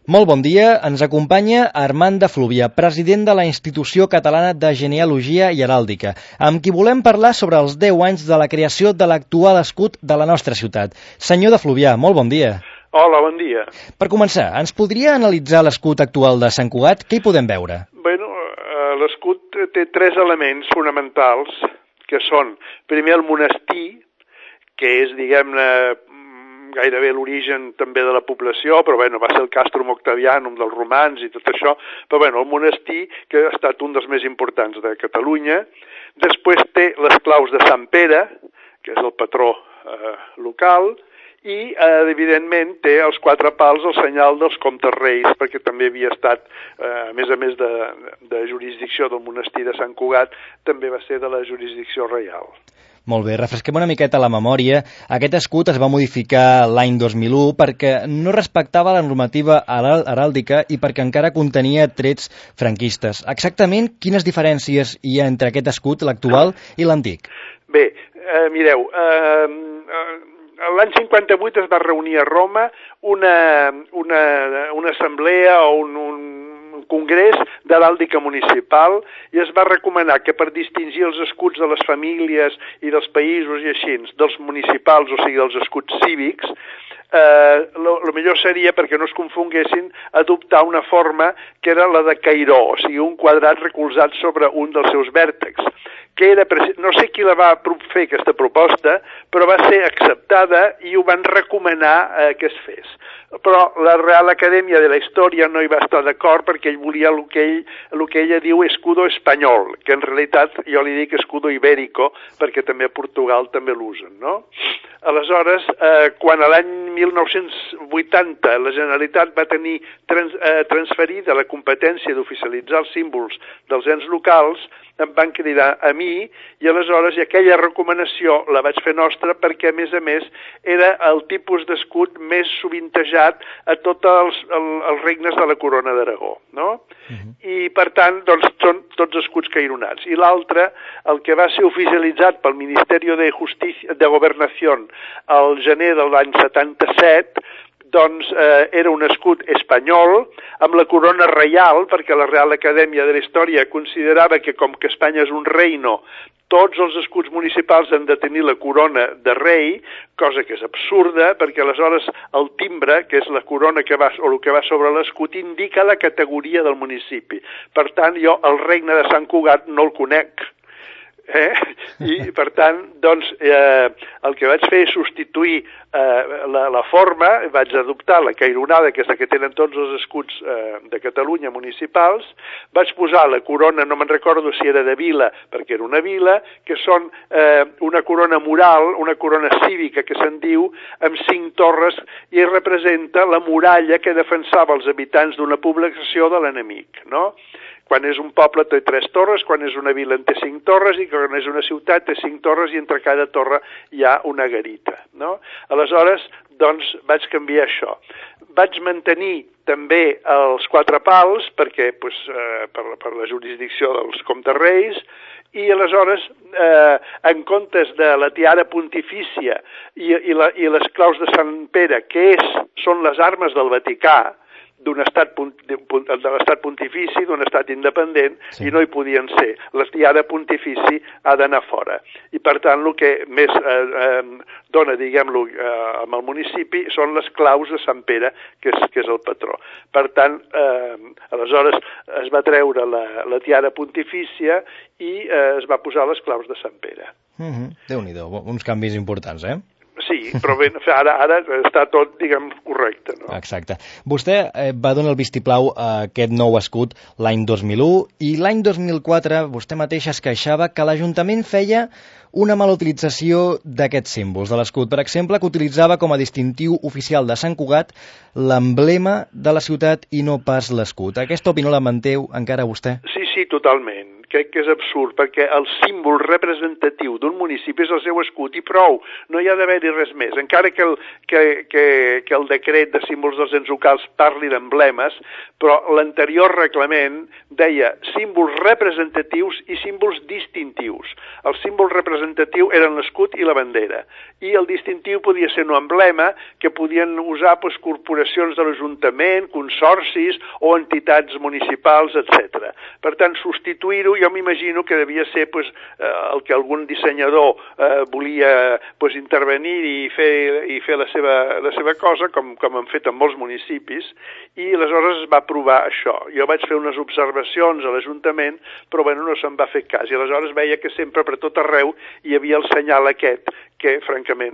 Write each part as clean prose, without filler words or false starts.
Molt bon dia, ens acompanya Armand de Fluvià, president de la Institució Catalana de Genealogia i Heràldica, amb qui volem parlar sobre els 10 anys de la creació de l'actual escut de la nostra ciutat. Senyor de Fluvià, molt bon dia. Hola, bon dia. Per començar, ens podria analitzar l'escut actual de Sant Cugat? Què hi podem veure? L'escut té 3 elements fonamentals, que són, primer, el monestir, que és, diguem-ne, gairebé l'origen també de la població, però va ser el Castrum Octavianum dels romans i tot això, però el monestir, que ha estat un dels més importants de Catalunya. Després té les claus de Sant Pere, que és el patró local, i, evidentment, té els 4 pals, el senyal dels comtes reis, perquè també havia estat, a més de jurisdicció del monestir de Sant Cugat, també va ser de la jurisdicció reial. Molt bé, refresquem una miqueta la memòria. Aquest escut es va modificar l'any 2001 perquè no respectava la normativa heràldica i perquè encara contenia trets franquistes. Exactament quines diferències hi ha entre aquest escut, l'actual, i l'antic? Bé, mireu, l'any 58 es va reunir a Roma una assemblea o un congrés d'heràldica municipal i es va recomanar que per distingir els escuts de les famílies i dels països i així, dels municipals, o sigui, dels escuts cívics, el millor seria, perquè no es confonguessin, adoptar una forma que era la de cairó, o sigui, un quadrat recolzat sobre un dels seus vèrtexs, que era, no sé qui la va fer aquesta proposta, però va ser acceptada i ho van recomanar que es fes. Però la Real Acadèmia de la Història no hi va estar d'acord perquè ell volia el que ella diu escudo espanyol, que en realitat jo li dic escudo ibérico, perquè també a Portugal també l'usen, no? Aleshores, quan a l'any 1980 la Generalitat va tenir transferida la competència d'oficialitzar els símbols dels ens locals, em van cridar a mi i aleshores aquella recomanació la vaig fer nostra perquè, a més, era el tipus d'escut més sovintejat a tots els regnes de la Corona d'Aragó, no? I, per tant, doncs, són tots escuts caironats. I l'altre, el que va ser oficialitzat pel Ministeri de Governació al gener de l'any 77, doncs era un escut espanyol amb la corona reial, perquè la Real Acadèmia de la Història considerava que com que Espanya és un reino, tots els escuts municipals han de tenir la corona de rei, cosa que és absurda, perquè aleshores el timbre, que és la corona que va, o el que va sobre l'escut, indica la categoria del municipi. Per tant, jo el regne de Sant Cugat no el conec. I, per tant, doncs, el que vaig fer és substituir la forma, vaig adoptar la caironada, que és la que tenen tots els escuts de Catalunya municipals, vaig posar la corona, no me'n recordo si era de vila, perquè era una vila, que són una corona mural, una corona cívica, que se'n diu, amb 5 torres, i representa la muralla que defensava els habitants d'una població de l'enemic, no? Quan és un poble té 3 torres, quan és una vila en té 5 torres i quan és una ciutat té 5 torres i entre cada torre hi ha una garita, no? Aleshores, doncs, vaig canviar això. Vaig mantenir també els 4 pals, perquè, per la jurisdicció dels comtes reis, i aleshores, en comptes de la tiara pontifícia i les claus de Sant Pere, que són les armes del Vaticà, de l'estat pontifici, d'un estat independent, sí. I no hi podien ser. La tiara pontifici ha d'anar fora. I, per tant, el que més dona, diguem-lo, amb el municipi són les claus de Sant Pere, que és el patró. Per tant, aleshores es va treure la tiara pontifícia i es va posar les claus de Sant Pere. Déu-n'hi-do, uns canvis importants, eh? Sí, però bé, ara està tot, diguem, correcte, no? Exacte. Vostè va donar el vistiplau a aquest nou escut l'any 2001 i l'any 2004 vostè mateix es queixava que l'Ajuntament feia una mala utilització d'aquests símbols de l'escut. Per exemple, que utilitzava com a distintiu oficial de Sant Cugat l'emblema de la ciutat i no pas l'escut. Aquesta opinió la manteu encara vostè? Sí, totalment. crec que és absurd, perquè el símbol representatiu d'un municipi és el seu escut i prou, no hi ha d'haver-hi res més. Encara que el decret de símbols dels ens locals parli d'emblemes, però l'anterior reglament deia símbols representatius i símbols distintius. El símbol representatiu eren l'escut i la bandera, i el distintiu podia ser un emblema que podien usar corporacions de l'Ajuntament, consorcis o entitats municipals, etc. Per tant, substituir-ho, jo m'imagino que devia ser el que algun dissenyador volia intervenir i fer la seva cosa, com han fet en molts municipis, i aleshores es va provar això. Jo vaig fer unes observacions a l'Ajuntament, però no se'n va fer cas, i aleshores veia que sempre per tot arreu hi havia el senyal aquest, que francament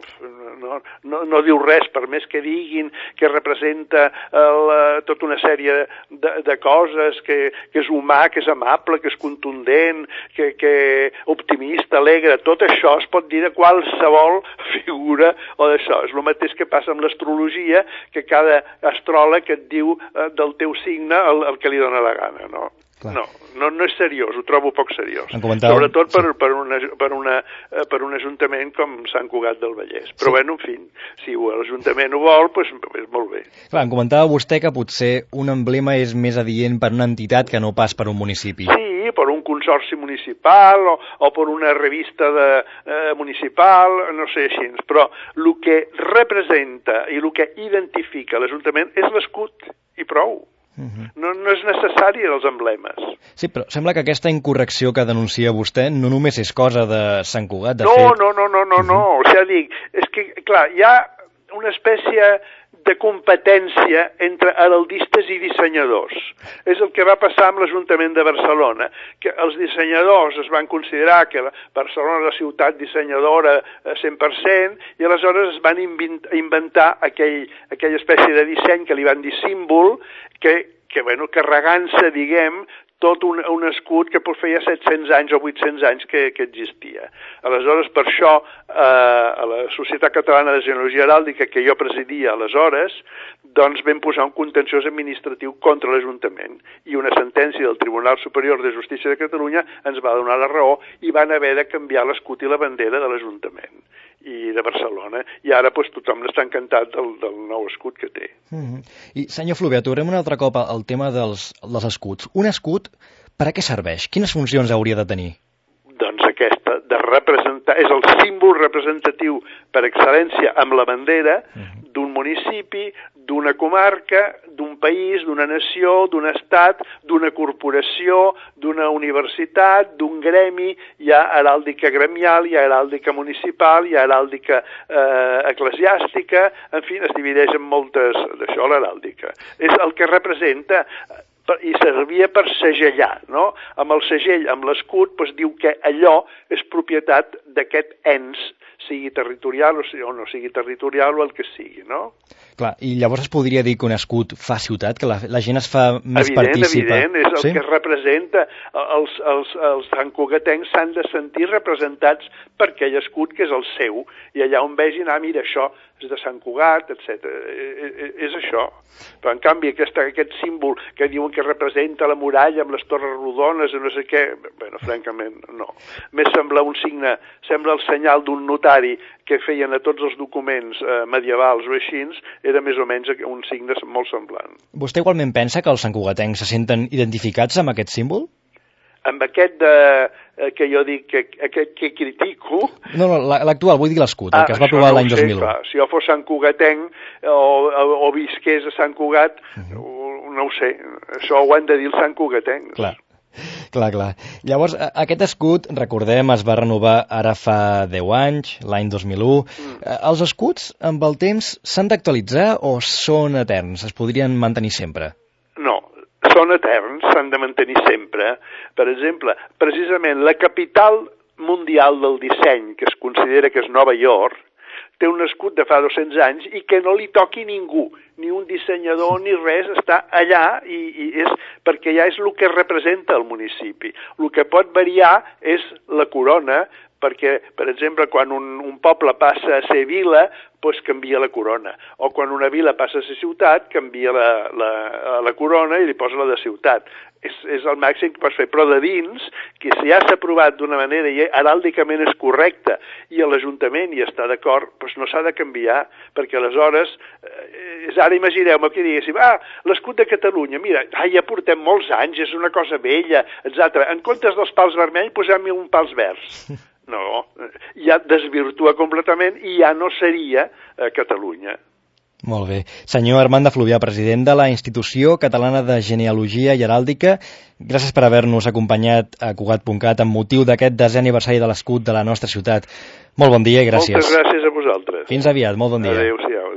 no diu res, per més que diguin que representa tota una sèrie de coses, que és humà, que és amable, que és contundent, que optimista, alegre. Tot això es pot dir de qualsevol figura o d'això. És el mateix que passa amb l'astrologia, que cada astròleg et diu del teu signe el que li dóna la gana, no? No és seriós, ho trobo poc seriós. Sobretot per un ajuntament com Sant Cugat del Vallès. Però en fi, si l'Ajuntament ho vol, és molt bé. Clar, em comentava vostè que potser un emblema és més adient per una entitat que no pas per un municipi. Sí, per un consorci municipal o per una revista municipal, no sé així. Però el que representa i el que identifica l'Ajuntament és l'escut i prou. No és necessari els emblemes. Sí, però sembla que aquesta incorrecció que denuncia vostè no només és cosa de Sant Cugat, de fet... No. O sigui, és que, clar, hi ha una espècie de competència entre heraldistes i dissenyadors. És el que va passar amb l'Ajuntament de Barcelona, que els dissenyadors es van considerar que Barcelona era la ciutat dissenyadora 100%, i aleshores es van inventar aquella espècie de disseny que li van dir símbol, que carregant-se, diguem, tot un escut que feia 700 anys o 800 anys que existia. Aleshores, per això, a la Societat Catalana de Genealogia Heràldica, que jo presidia aleshores, doncs vam posar un contenciós administratiu contra l'Ajuntament. I una sentència del Tribunal Superior de Justícia de Catalunya ens va donar la raó i van haver de canviar l'escut i la bandera de l'Ajuntament i de Barcelona. I ara tothom està encantat del nou escut que té. I, senyor Fluvià, tornem un altre cop al tema dels escuts. Un escut, per a què serveix? Quines funcions hauria de tenir? Doncs aquesta, de representar, és el símbol representatiu per excel·lència amb la bandera d'un municipi, d'una comarca, d'un país, d'una nació, d'un estat, d'una corporació, d'una universitat, d'un gremi. Hi ha heràldica gremial, hi ha heràldica municipal, hi ha heràldica eclesiàstica, en fi, es divideix en moltes d'això, l'heràldica. És el que representa i servia per segellar, no? Amb el segell, amb l'escut, diu que allò és propietat d'aquest ens, sigui territorial o no sigui territorial o el que sigui, no? Clar, i llavors es podria dir que un escut fa ciutat, que la gent es fa més partícipa. Evident, és el que representa. Els santcugatencs s'han de sentir representats per aquell escut que és el seu, i allà on vegin, mira, això és de Sant Cugat, etc. És això. Però, en canvi, aquest símbol que diuen que representa la muralla amb les torres rodones i no sé què, francament, no. Més sembla un signe, sembla el senyal d'un notari que feien a tots els documents medievals o així, era més o menys un signe molt semblant. Vostè igualment pensa que els santcugatencs se senten identificats amb aquest símbol? Amb aquest que jo dic, que critico... No, l'actual, vull dir l'escut, el que es va aprovar l'any 2001. Clar. Si jo fos santcugatenc o visqués a Sant Cugat, no ho sé, això ho han de dir els santcugatencs. Clar. Llavors, aquest escut, recordem, es va renovar ara fa 10 anys, l'any 2001. Els escuts, amb el temps, s'han d'actualitzar o són eterns? Es podrien mantenir sempre? No, són eterns, s'han de mantenir sempre. Per exemple, precisament la capital mundial del disseny, que es considera que és Nova York, té un escut de fa 200 anys i que no li toqui ningú, ni un dissenyador ni res, està allà i és perquè ja és el que representa el municipi. El que pot variar és la corona, perquè, per exemple, quan un poble passa a ser vila, doncs canvia la corona, o quan una vila passa a ser ciutat, canvia la corona i li posa la de ciutat. És el màxim que pots fer, però de dins, que si ja s'ha aprovat d'una manera i heràldicament és correcta i l'Ajuntament hi està d'acord, doncs no s'ha de canviar, perquè aleshores, ara imagineu-me que diguéssim, l'escut de Catalunya, mira, ja portem molts anys, és una cosa vella, etc. En comptes dels pals vermells, posem-hi un pals verds. No, ja desvirtua completament i ja no seria Catalunya. Molt bé. Senyor Armand de Fluvià, president de la Institució Catalana de Genealogia i Heràldica, gràcies per haver-nos acompanyat a Cugat.cat amb motiu d'aquest 10è aniversari de l'escut de la nostra ciutat. Molt bon dia i gràcies. Moltes gràcies a vosaltres. Fins aviat, molt bon dia. Adéu-siau.